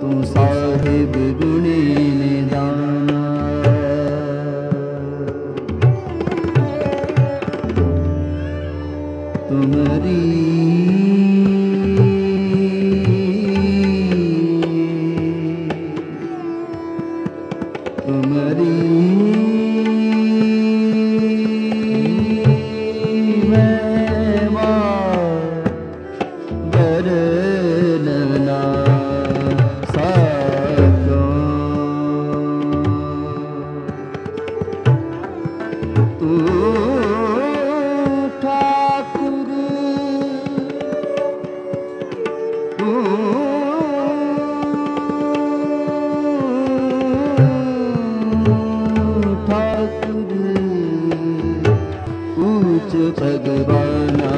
तू साहिब गुणी निदाना। तुम्हारी तुम्हारी भगवाना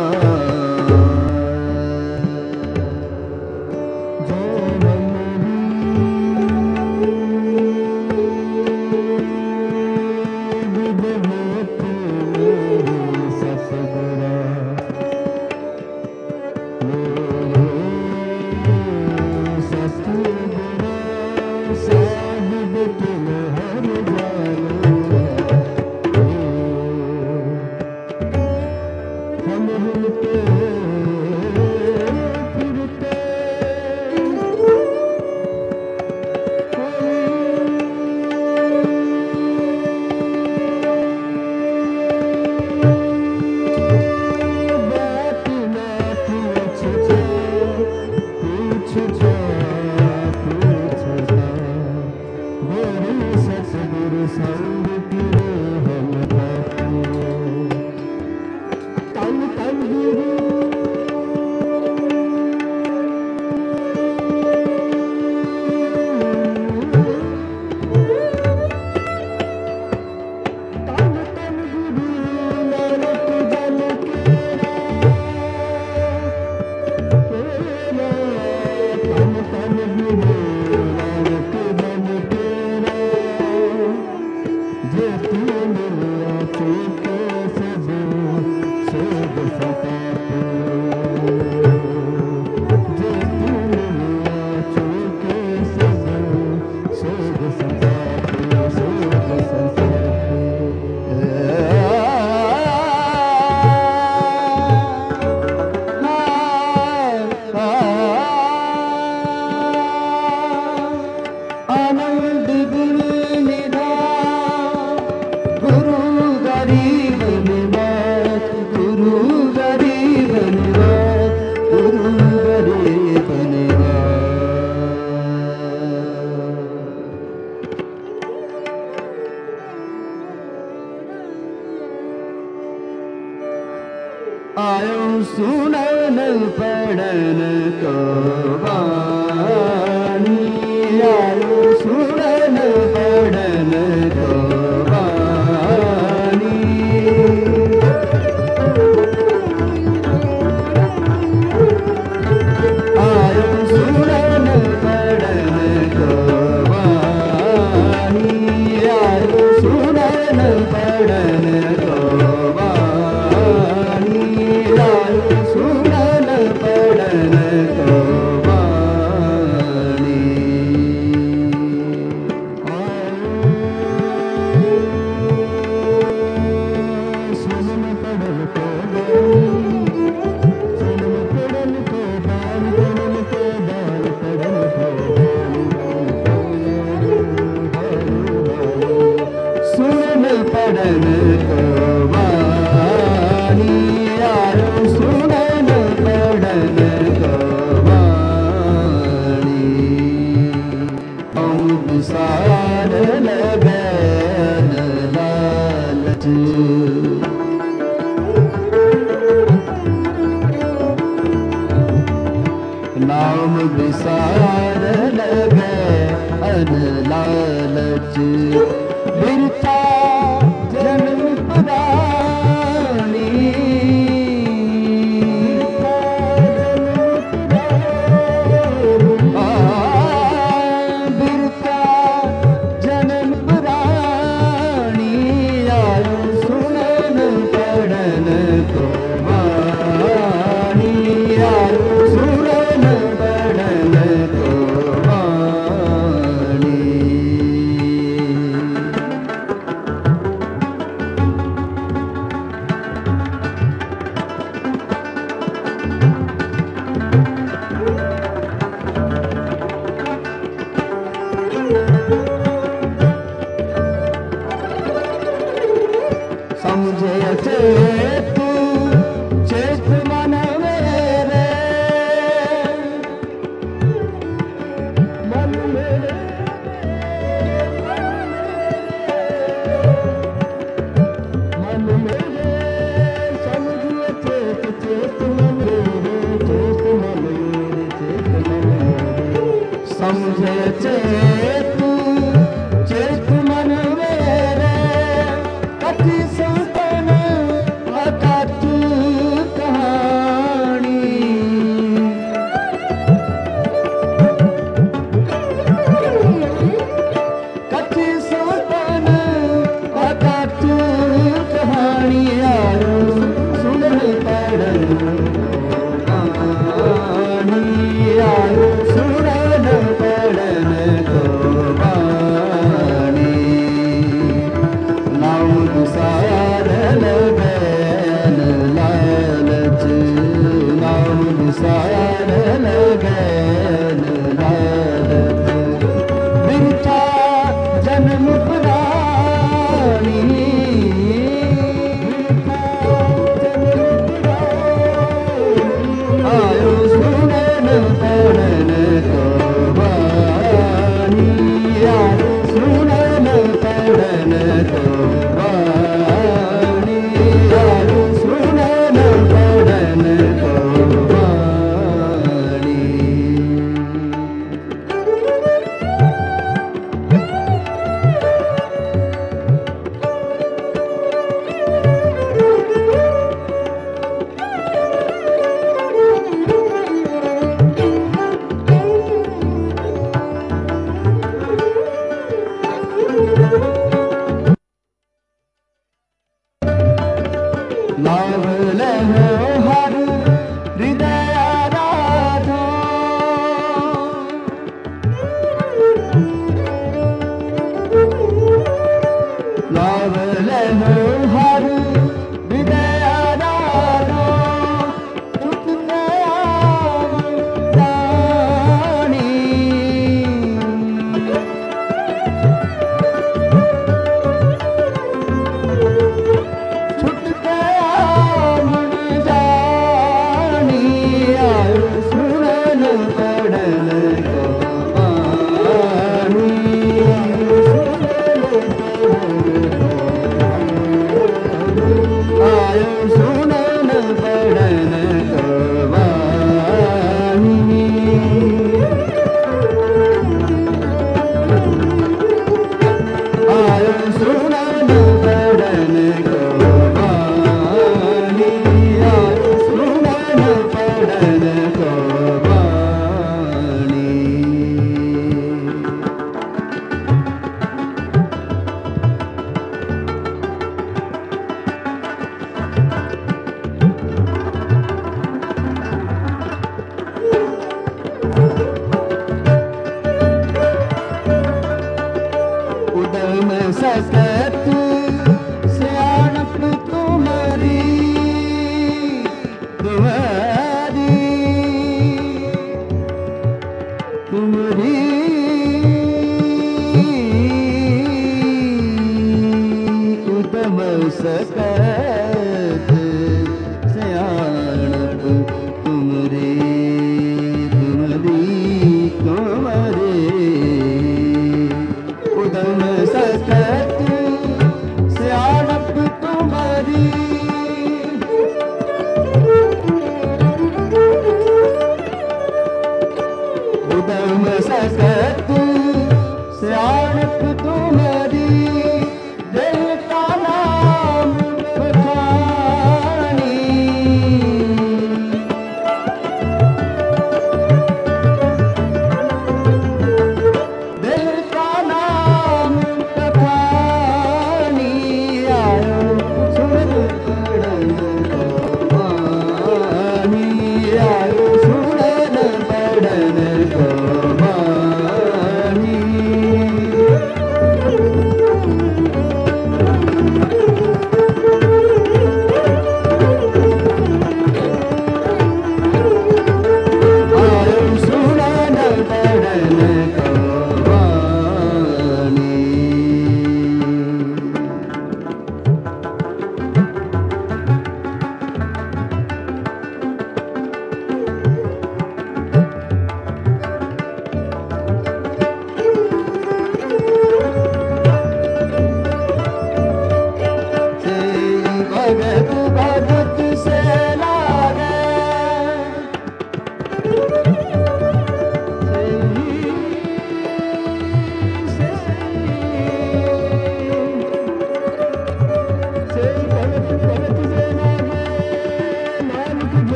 आयो सुनन पढ़न को वाणी, आयो सुनन पढ़न को वाणी। आयो सुनन पढ़न को वाणी, आयो सुनन पढ़न को वाणी, आयो सुनन पढ़न को वाणी। सुनन पढ़न को पढ़न को वाणी, आयो सुनन पढ़न को वाणी। हम विसार लगन लालच, नाम विसार लगन लालच। बिरथा जन्म पुरानी, बिरथा जन्म पुरानी, आयो सुनन पढ़न को वाणी, आयो सुनन पढ़न को वाणी। समझे चेतु चेत मन मेरे कथि संतन अकथु कहानी कथि संतन अकथु कहानी आयो सुन पढ़न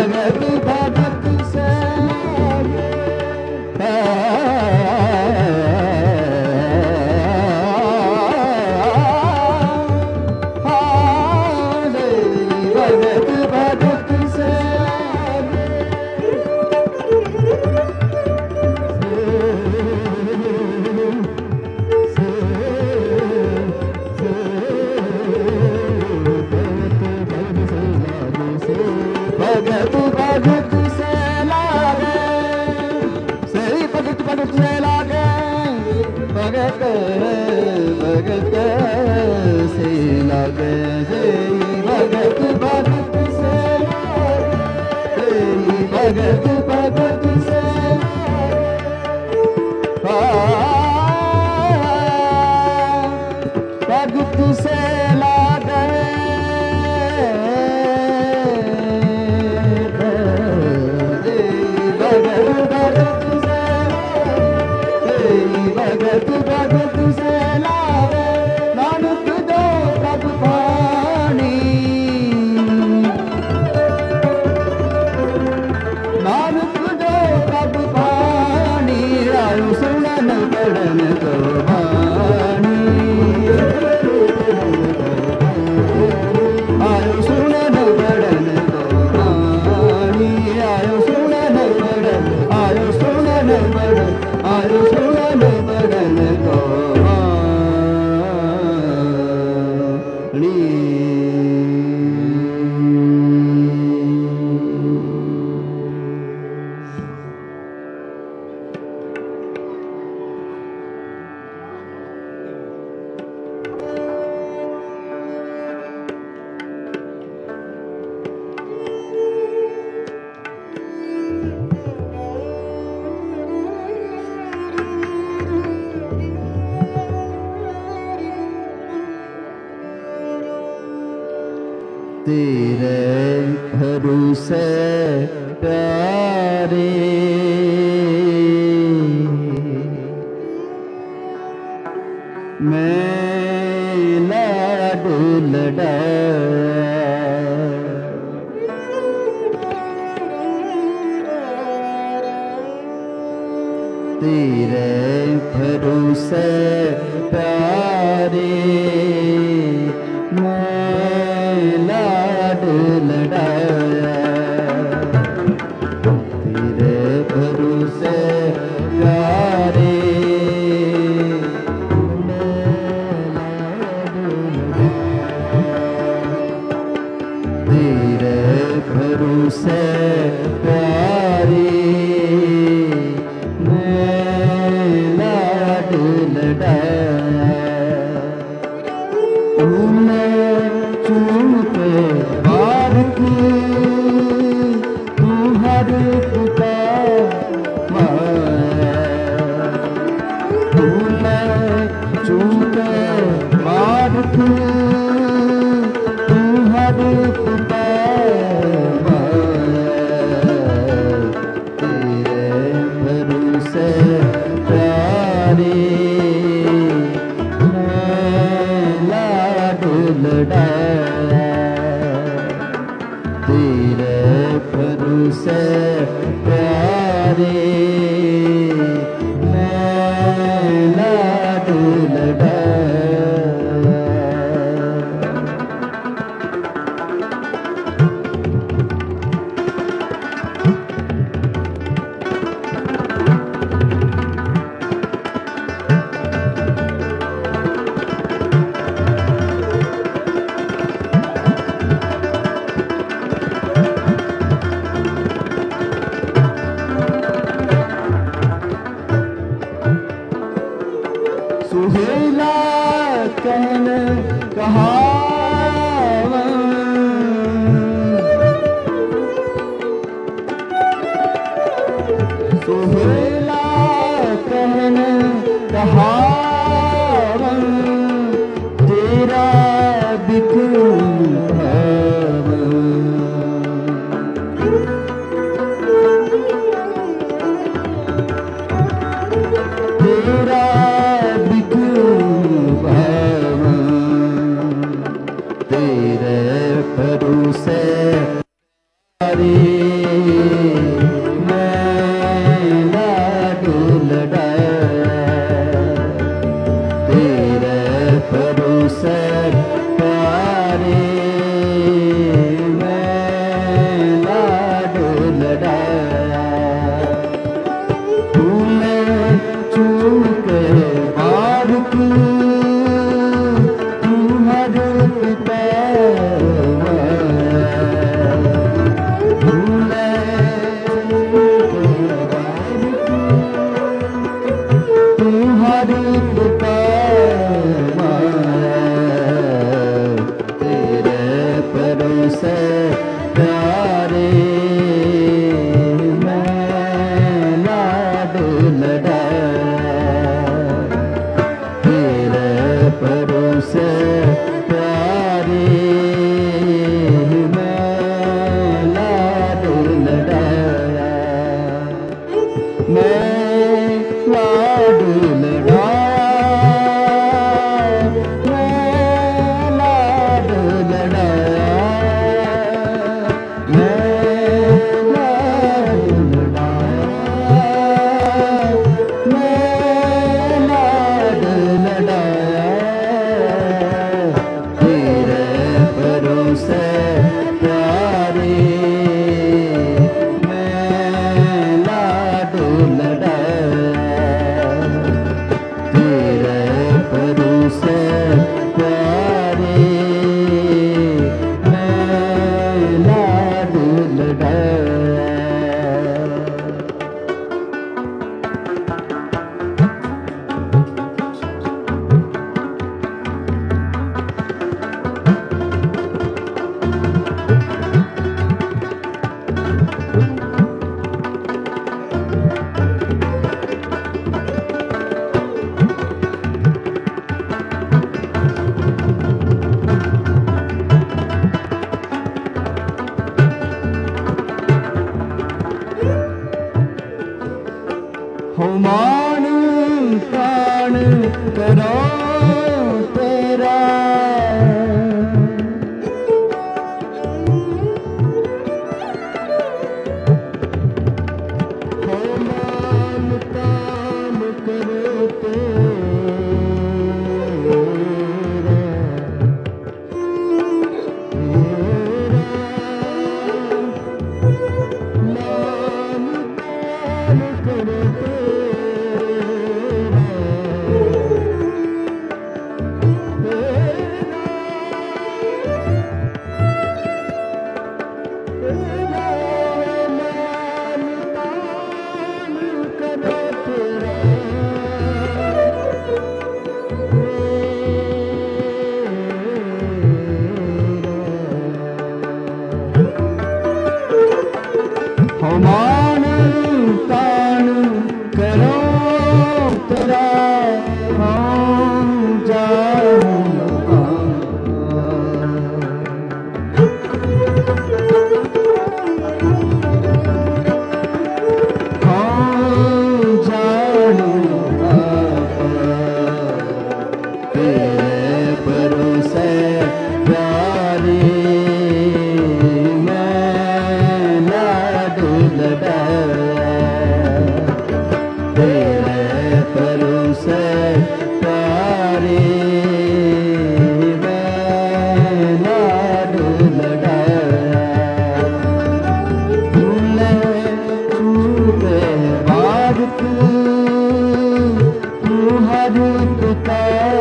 भगत भगत से भगत भगत से लागे सही भगत भगत से लागे भगत भगत से लागे सही भगत भगत से सही भगत भगत से भगत से लागे भगत भगत से लावे नानक दो प्रभ पानी नानक दो प्रभ पानी आयु सुनन पढ़न तो वाणी आयु सुनन पढ़न तो वाणी आयु सुनन पढ़न आयु सुनन पढ़न आयु सुनन पढ़न तो वाणी तेरे भरोसे प्यारे मैं लाड लड़ाया तेरे भरोसे प्यारे लाड लड़ाया तेरे भरोसे प्यारे तेरे भरोसे प्यारे लाड लड़ाया चूम पे बार की तू हर तूने चूम पे बार की तू हर तेरे भरोसे प्यारे लड़ाया तेरे भरोसे प्यारे मैं लाड लड़ाया सुहेला कहन कहावन सुहेला कहन कहावन तेरा बिखरू तेरा तेरे भरोसे प्यारे तेरा मान तान करो तेरा हम तेरे भरोसे प्यारी तेरे भरोसे प्यारी मैं लाडू लड़ाया भूले चूके बाद तू हर पिता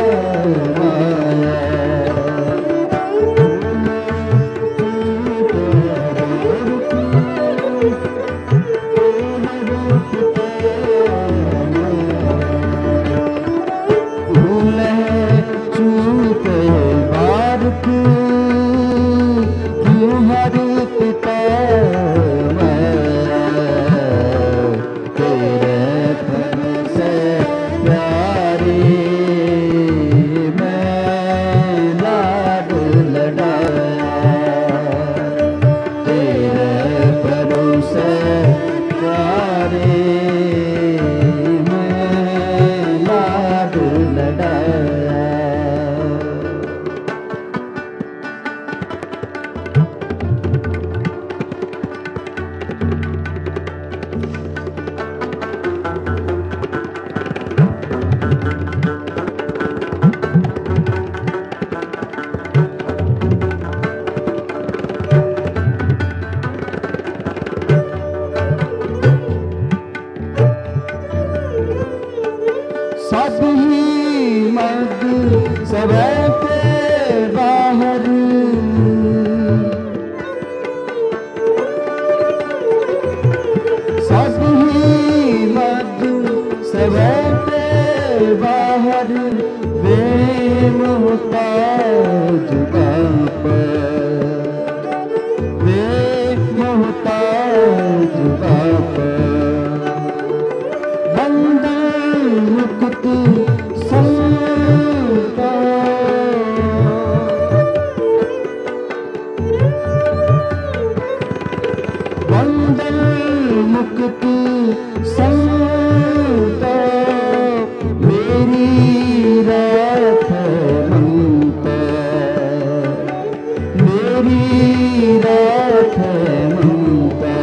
सब ही मर्द सबे के बाहर सब ही मर्द सबे के बाहर बेमोहताज बाप बेमोहताज बाप मुक्त संता वंदन मुक्त संता मेरी रात ममता मेरी रात ममता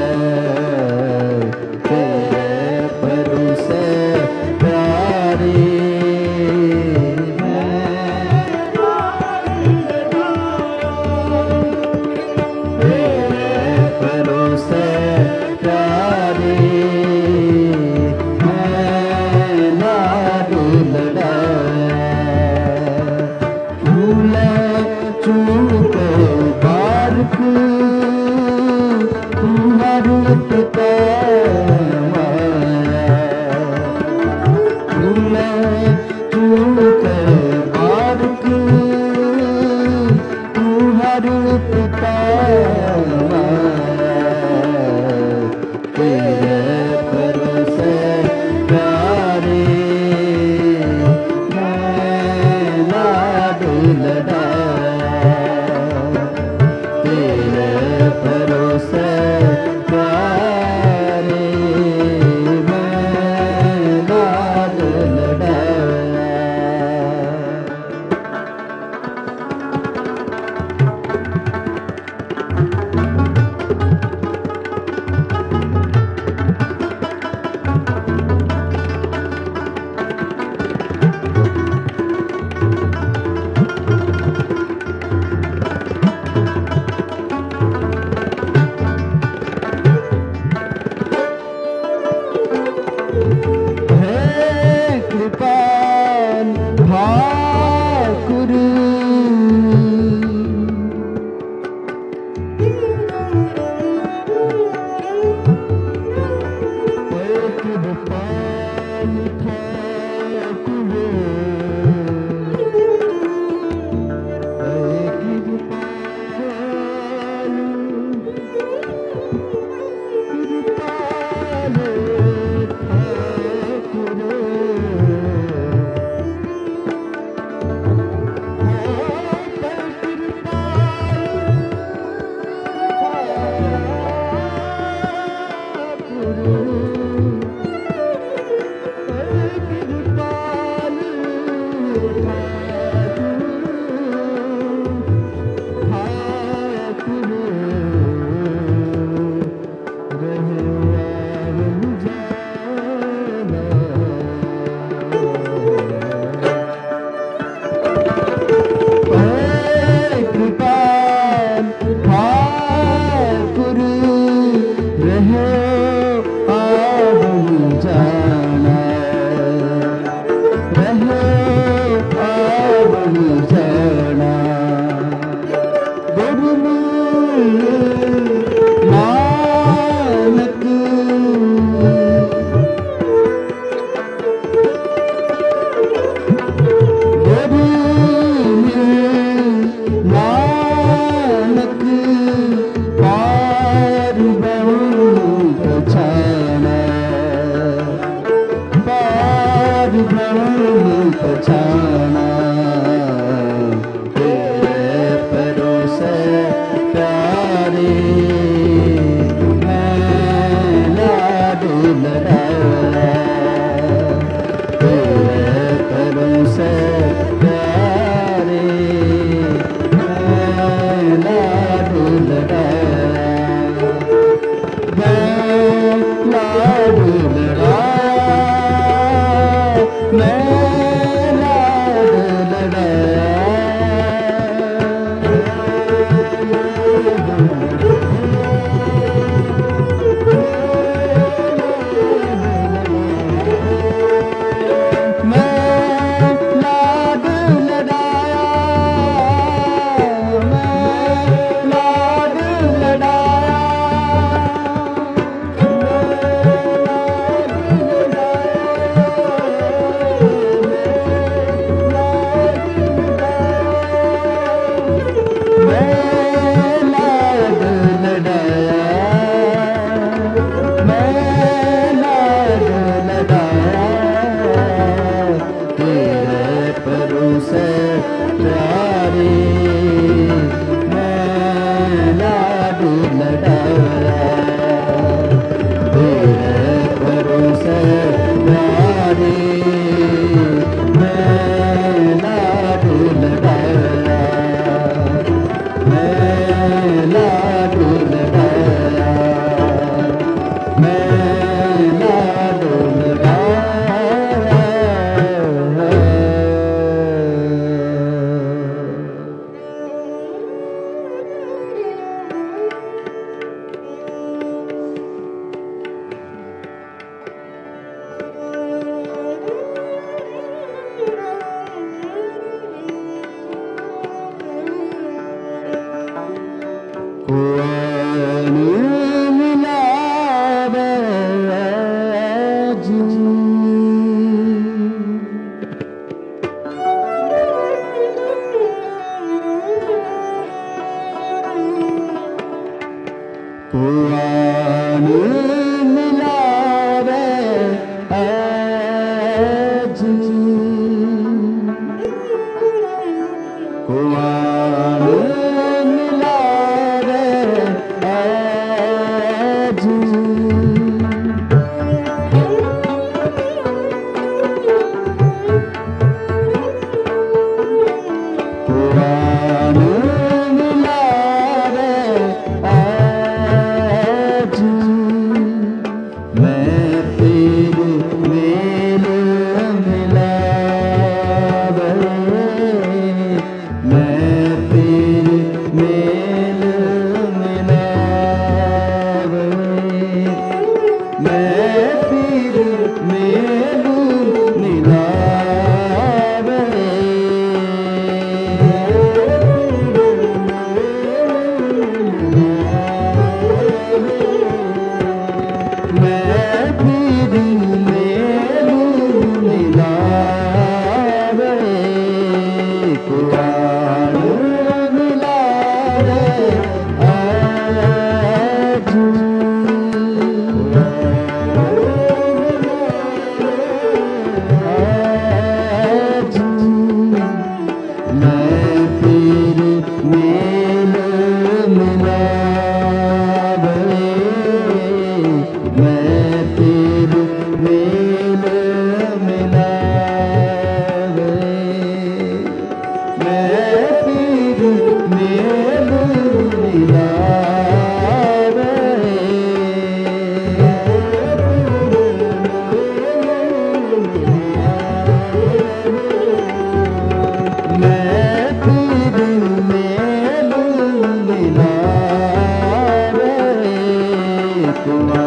रहो आब जाना, रहो आब जाना। गुरु नानक गुरु नानक पार बहु पछाना, पार बहु पछाना। तेरे परोसे प्यारे मैं लाड लड़ाया, तेरे परोसे प्यारे मैं लाड लड़ाया, मैं लाड लड़ाया, मैं लाड लड़ाया। कुमार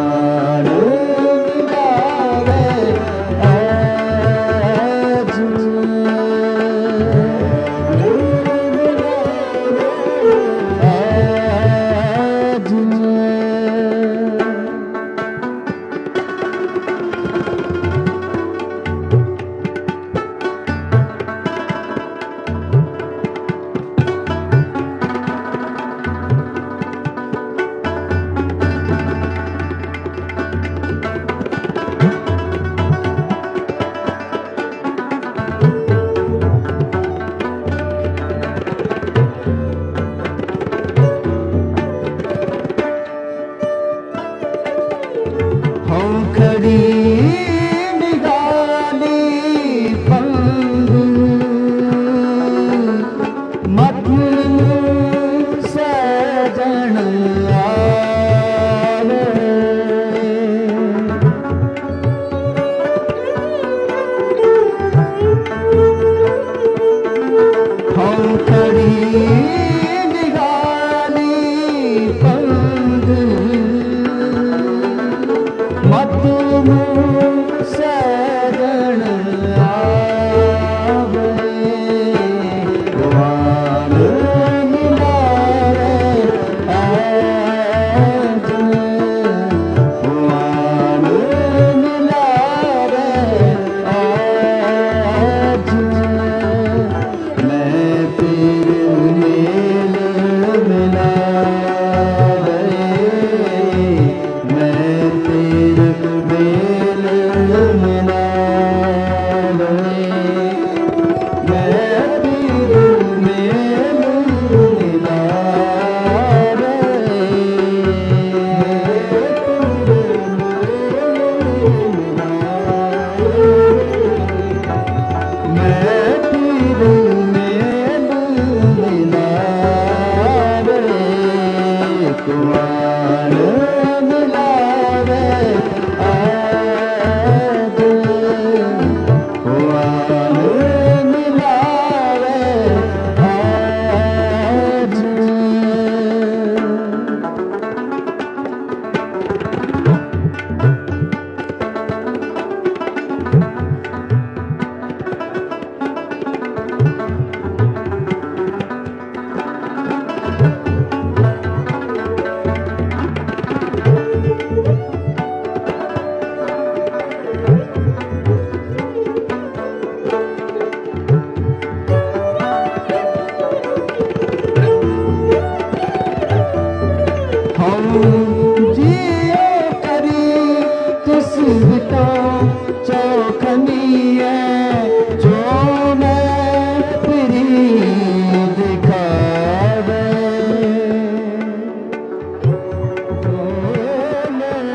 खड़ी निगाली पंग मधुर सजन आवे खड़ी निगाली पंग मधुर सजन आवे वाल मिलावे आज वाल मिलावे आज मैं तेरे मेल मिलावे मैं तेरे मेल मिलावे मैं तेरे मेल मिलावे मैं तेरे मेल मिलावे कुमार मिलावे आज कुमार मिलावे आज हम जियो करी तिस बिता चौखनिए जो मैं तेरी दिखावे जो मैं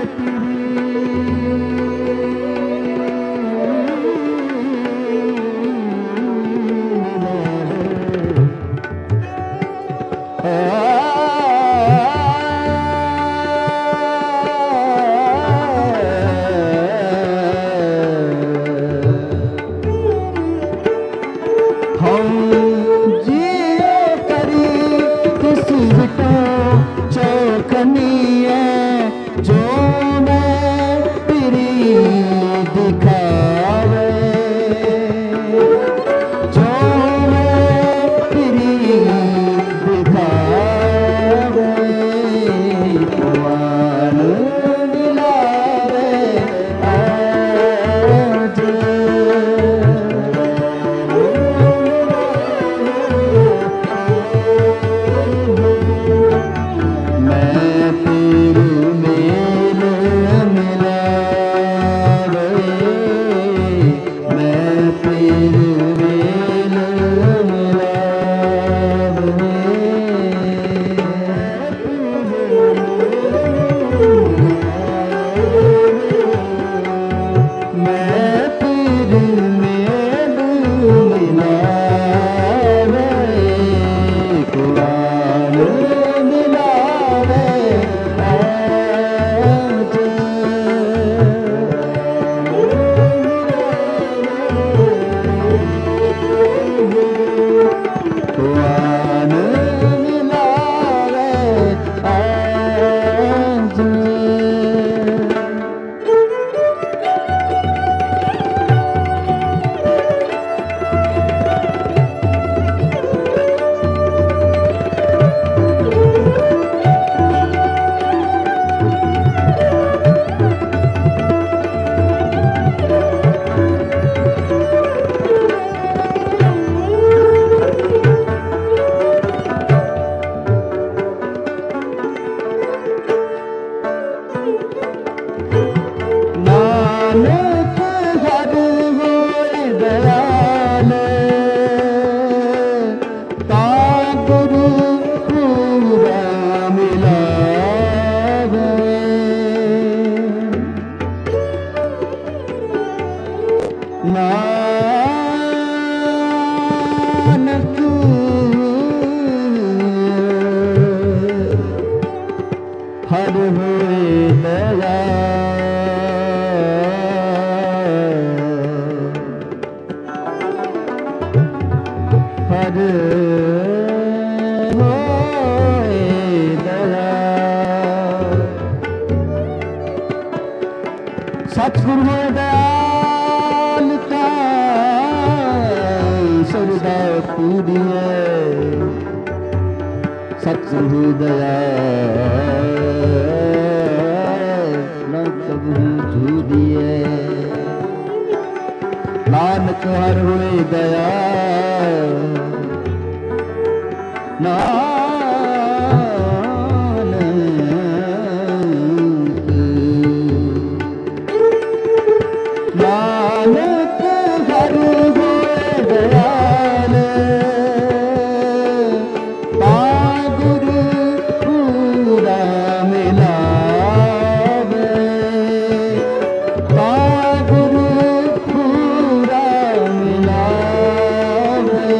हम जियो करी किस बिटा चौखनिए जो मैं तेरी दिखावे जो मैं तेरी दिखावे कुमार मिलावे आज मैं तेरे मेल मिलावे मैं तेरे मेल मिलावे मैं तेरे मेल मिलावे कुरान मिलावे आज कुरान मिलावे आज नानक हर होए दयाल ता गुरु पूरा मिलावे नानक हर हुए दया हर होए दया सतगुरु दयाल का सरदा पूरी है सतगुरु दयाल न कभी झूठी है नानक हर हुए दया नानक हर हुए दयाल गुरु पूरा मिलावे गुरु पूरा मिलावे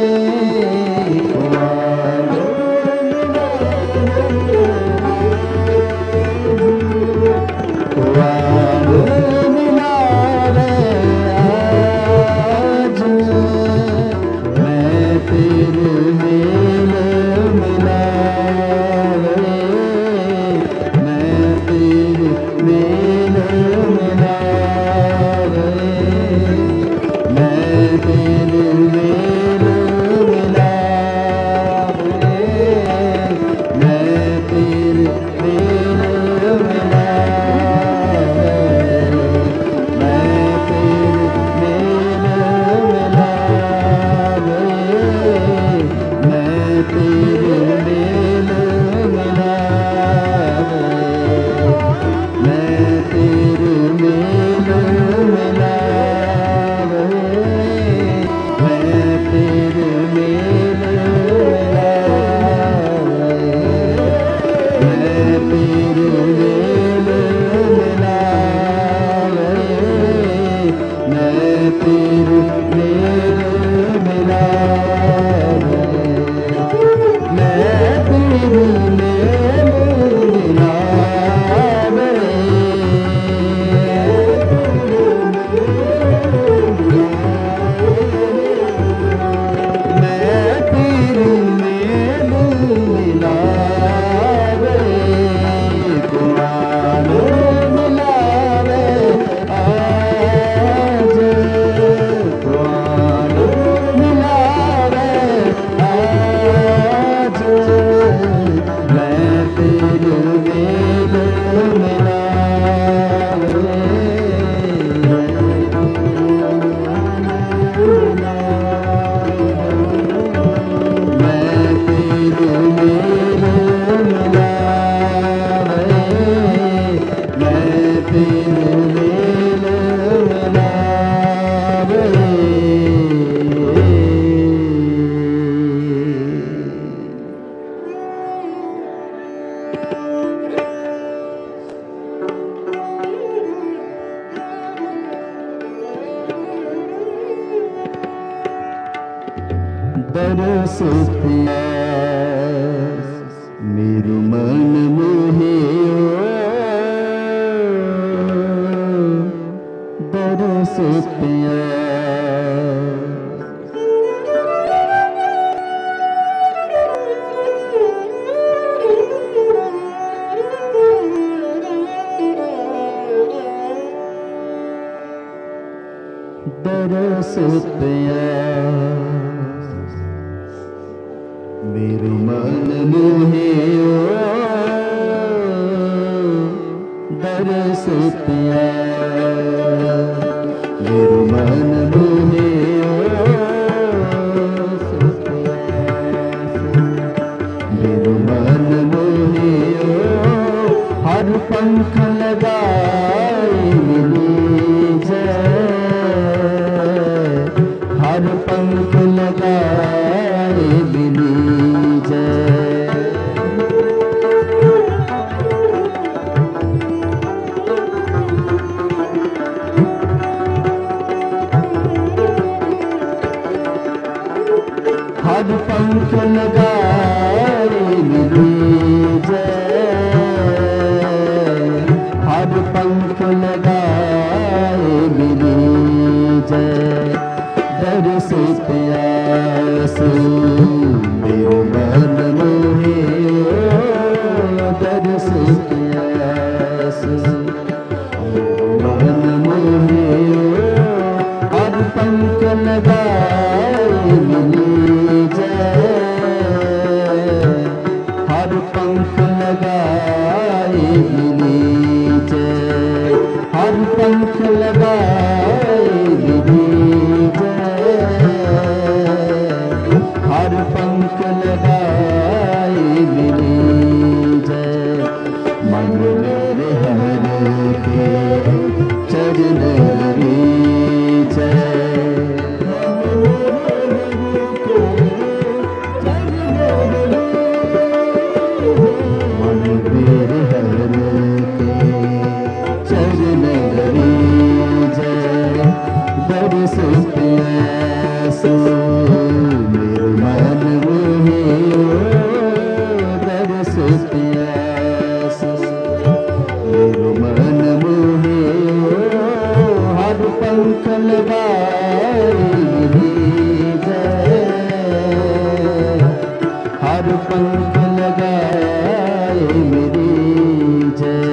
दरस प्यास मेरु मन मोहे दरस दरस प्यास मेरु मन मोहे दरस प्यास मेरु मन मोहे मेरु मन मोहे हर पंख लगाए मिली हर पंख लगाए मिली पंख लगाए मिली जय, हर पंख लगाए मिली जय। दर से प्यास मेरे मन मोहे, दर से प्यास मन मोहे, हर पंख लगाए मिली जय, हर पंख लगाए मिली जय, हर पंख लगाए मिली जय, हर पंख लगाए मिली जय। मन मेरे हर के चरण रीच मन मेरे हर के चरण रीच दर्श प्यास मेरे मन मोहे, दर्श प्यास मेरे मन मोहे, हर पंख लगाए मिली जय, हर पंख लगाए मिली जय।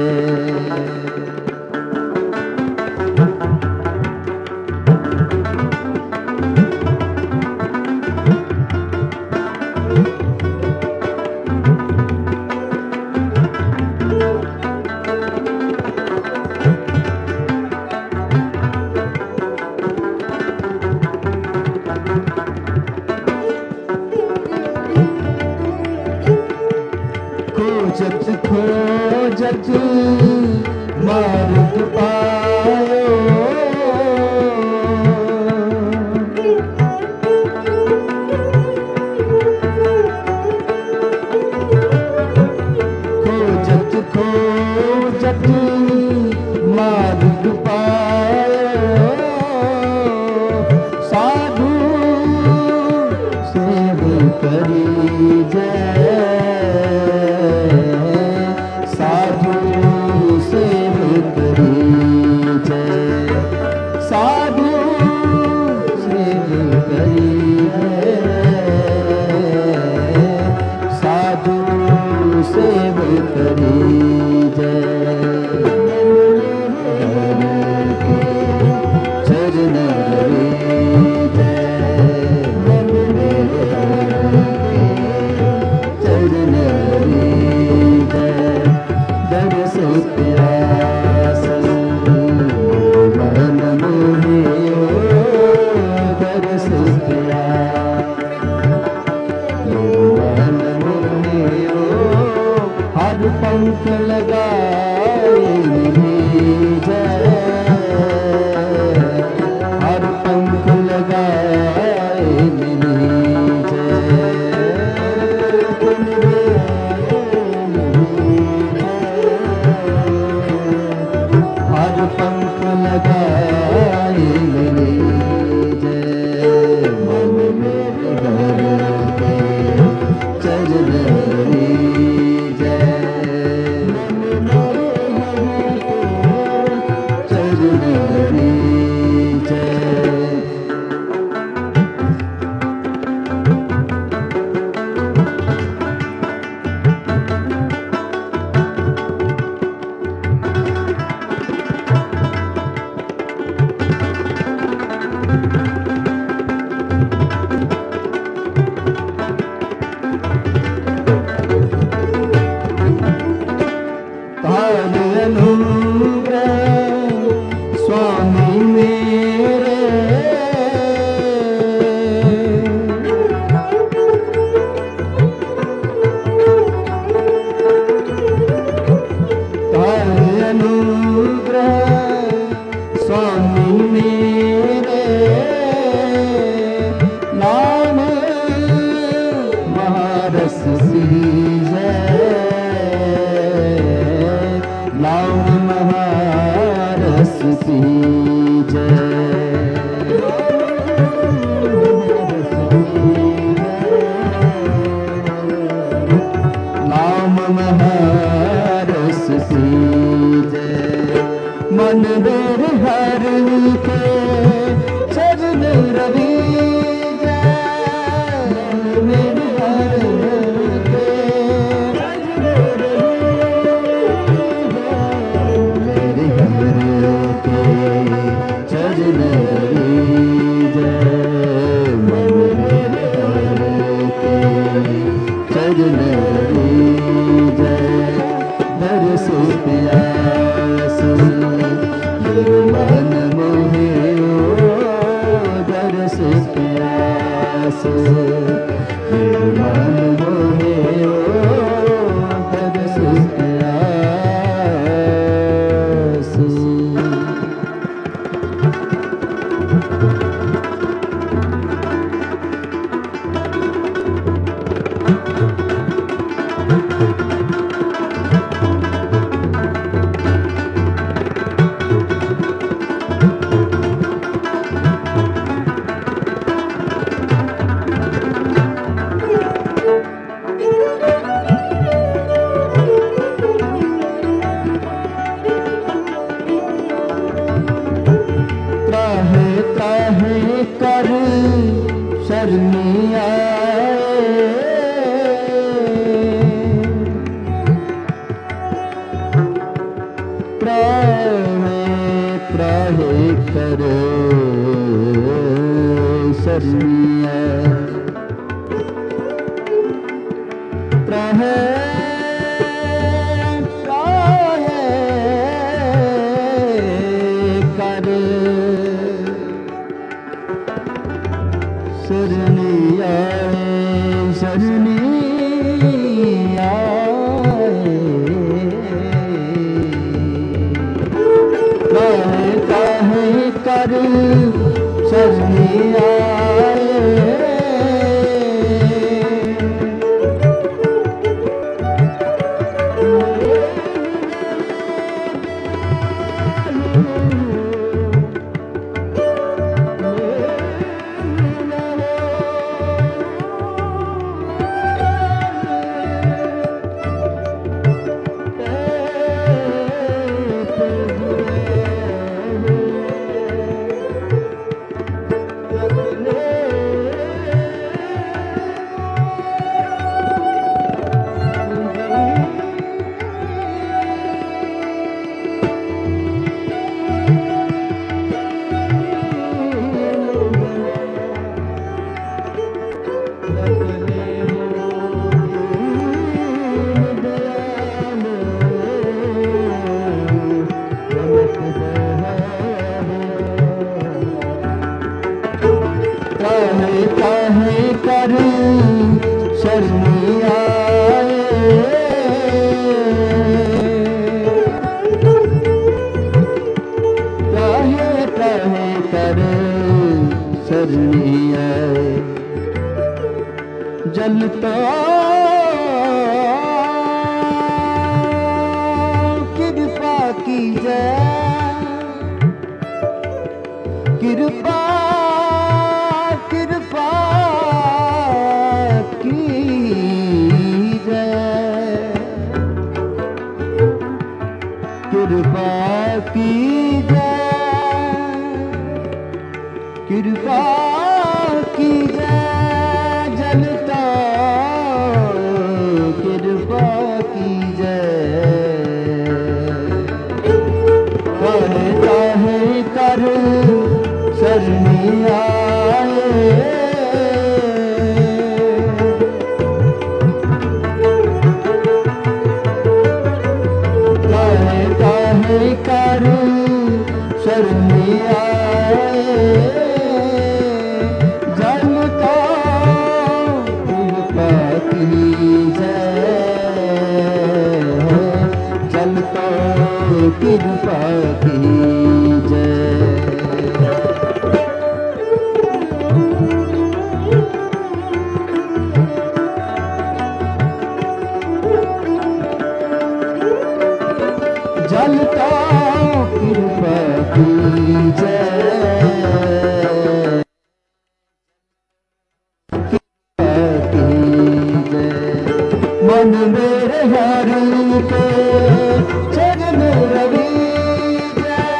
खोजत मार्ग पायो, खोजत खोजत मार्ग पायो, साधु सेव करी जय, साधु सेव करी जय, साधु सेव करी जय, साधु सेव करी जय। चरण रीच चरण रीच दर्श प्यास मन मोहे, दर्श प्यास मन मोहे, हर पंख लगाए मिली जय, हर पंख लगाए मिली हर पंख लगाए मिली जय। मन मेरे घर के चरण रीच चरण रीच। स्वामी मेरे अनुग्रह, स्वामी मेरे नाम महारस सीजे, नाम महारस सीजे। मन मेरे हर के चरण रवि जय। मन मेरे हर के चरण रवि जय। मन मेरे हर के चरण रवि जय। दर्श प्यास मन मोहे दर्श प्यास मन मोहे दर्श प्यास। कर शर्मी आए त्राहे कर शर्मी आए त्राहे शरणी आए शरणी आए काहे कर शरणी आए काहे कर शर्मी आए काहे कर शर्मी आए जलता कृपा की जय कृपा कृपा की जय कृपा की जय जलता कृपा की जय काहे कर शरणी आए कर शरणी आए जलता कृपा की जय जलता कृपा की जय। जलता कृपा की जय मन मेरे हर के चरण रवि जय।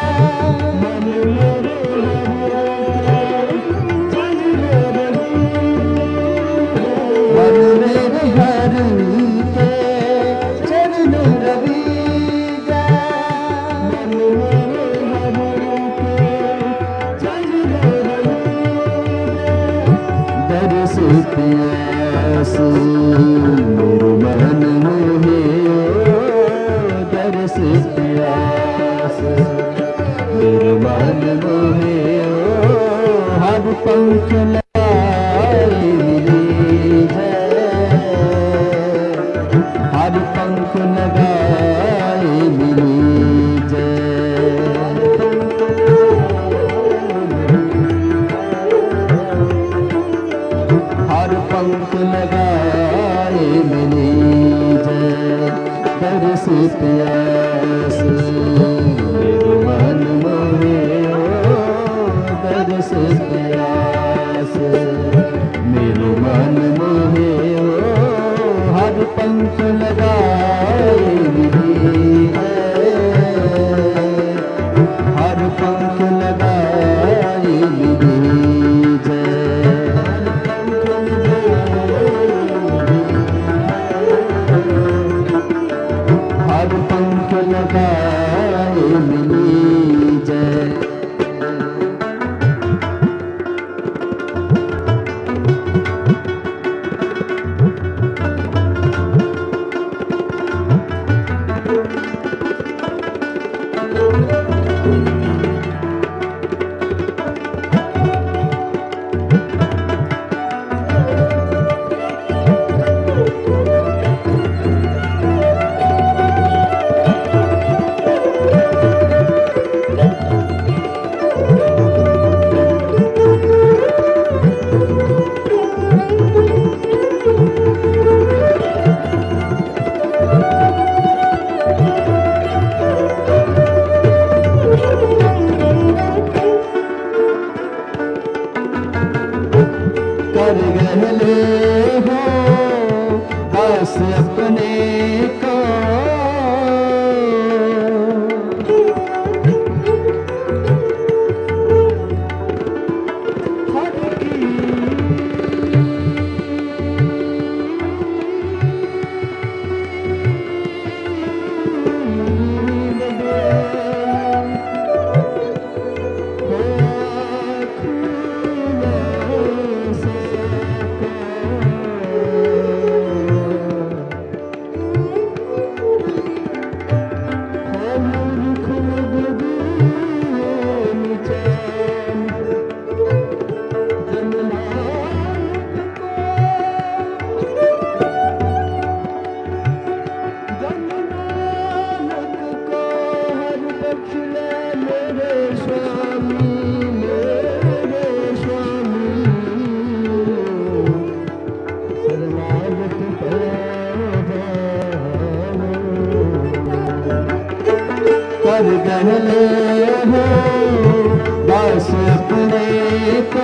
पंख लगाए मिली जय, हर पंख लगाए मिली जय। हर पंख लगाए मिली जय, दर्श प्यास मेरे मन मोहे, दर्श प्यास मेरे मन मोहे। हर पंख लगाए मिली जय, हर पंख लगाए मिली जय। हर पंख लगाए मिली जय। कर गहले हो बस अपने को, कर गहले हो बस अपने को,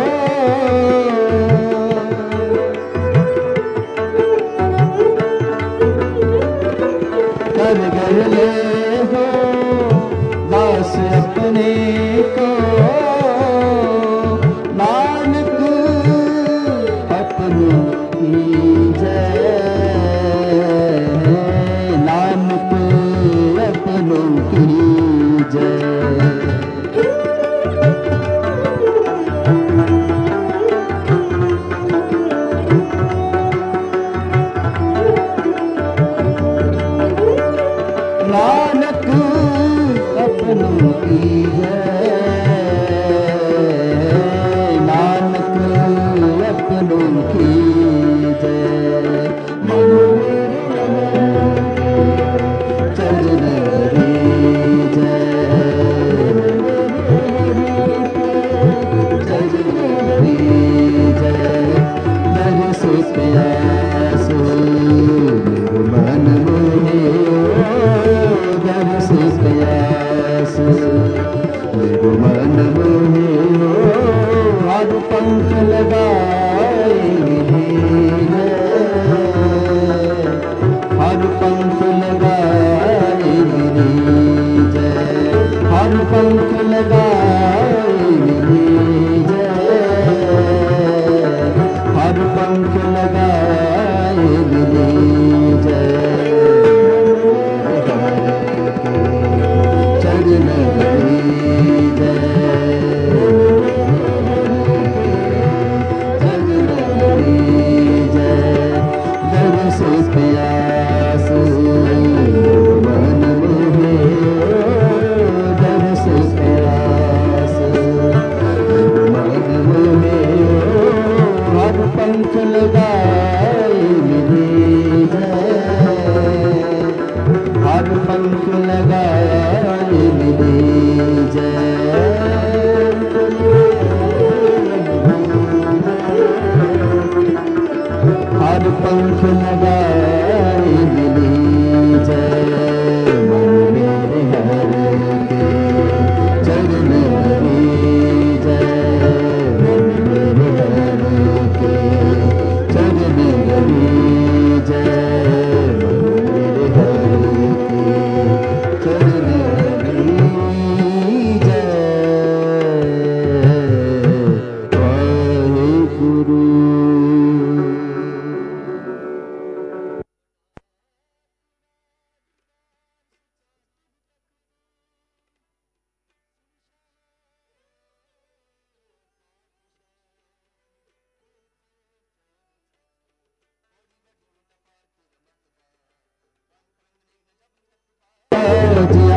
कर गहले हो बस अपने को। नानक अपनी जय, नानक अपनों की जय। नानक अपनों की जय, नानक अपनों की जय। चरण रे जय, चरण रे जय। दर्श प्यास मेरे मन मोहे, दर्श प्यास मेरे मन मोहे। हर पंख लगाए मिली जय, हर पंख लगाए मिली जय, हर पंख लगाए मिली जय, हर पंख लगाए मिली जय। चरण रे जय, चरण रे जय। दर्श प्यास मन मोहे, दर्श प्यास मन मोहे।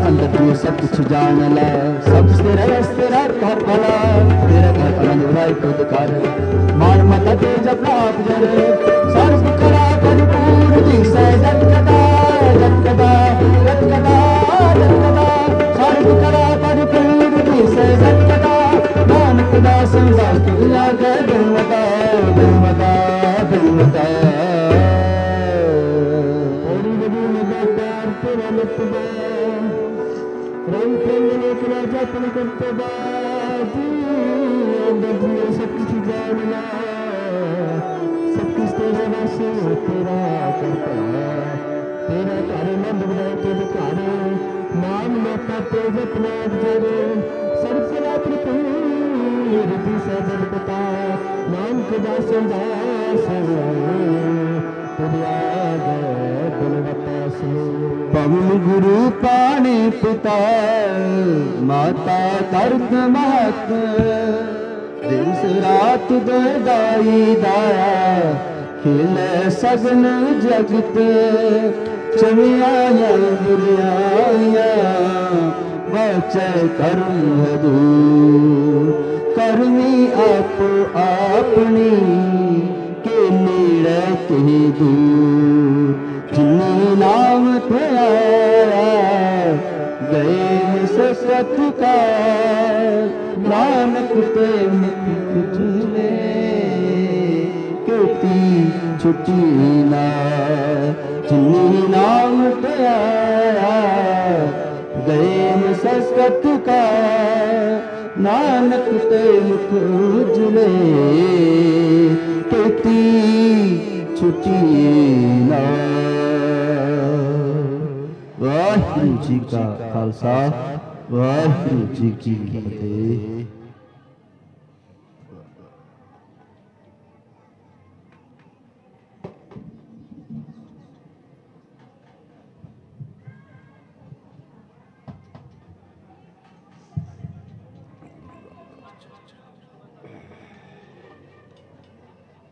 अंदर तू सब कुछ जान ला, सब तेरा रस तेरा कर भला, तेरा घर आनंद भाई खुद कर, मान मता तेज अपना आप जर, सर्व करा परिपूर्ण दिशा जटकदा जटकदा जटकदा जटकदा, सर्व करा परिपूर्ण दिशा जटकदा, नानक दास दास तुझा कर बिनमता बिनमता बिनमता। तेरा लुत्फा रंग रंगने तेरा जतन करते बाजी, अंदर जिए सब कुछ जानना, सब कुछ तेरे वश तेरा करता, तेरा घर नंद बधाए तेरे घर, नाम लेता ते जपना जर, सर्व रात्रि पूरी दिशा जगता, नानक दास दास पवन गुरु पाणी पिता, माता तरत महत, दिवस रात दाई दाया, खिले सगन जगत, चमियाया बुरियाया, बचे कर्म दूर, करमी आप अपनी के नेड़े ते दूर, जिन्नी नाम प्यारा गए सत का, नानक ते मुख झूले केती छुट्टी ना, जिन्नी नाम प्यारा गए सत का, नानक ते मुख झूले केती छुट्टी ना। वाहिगुरू जी का खालसा, वाहिगुरू जी की फतेह।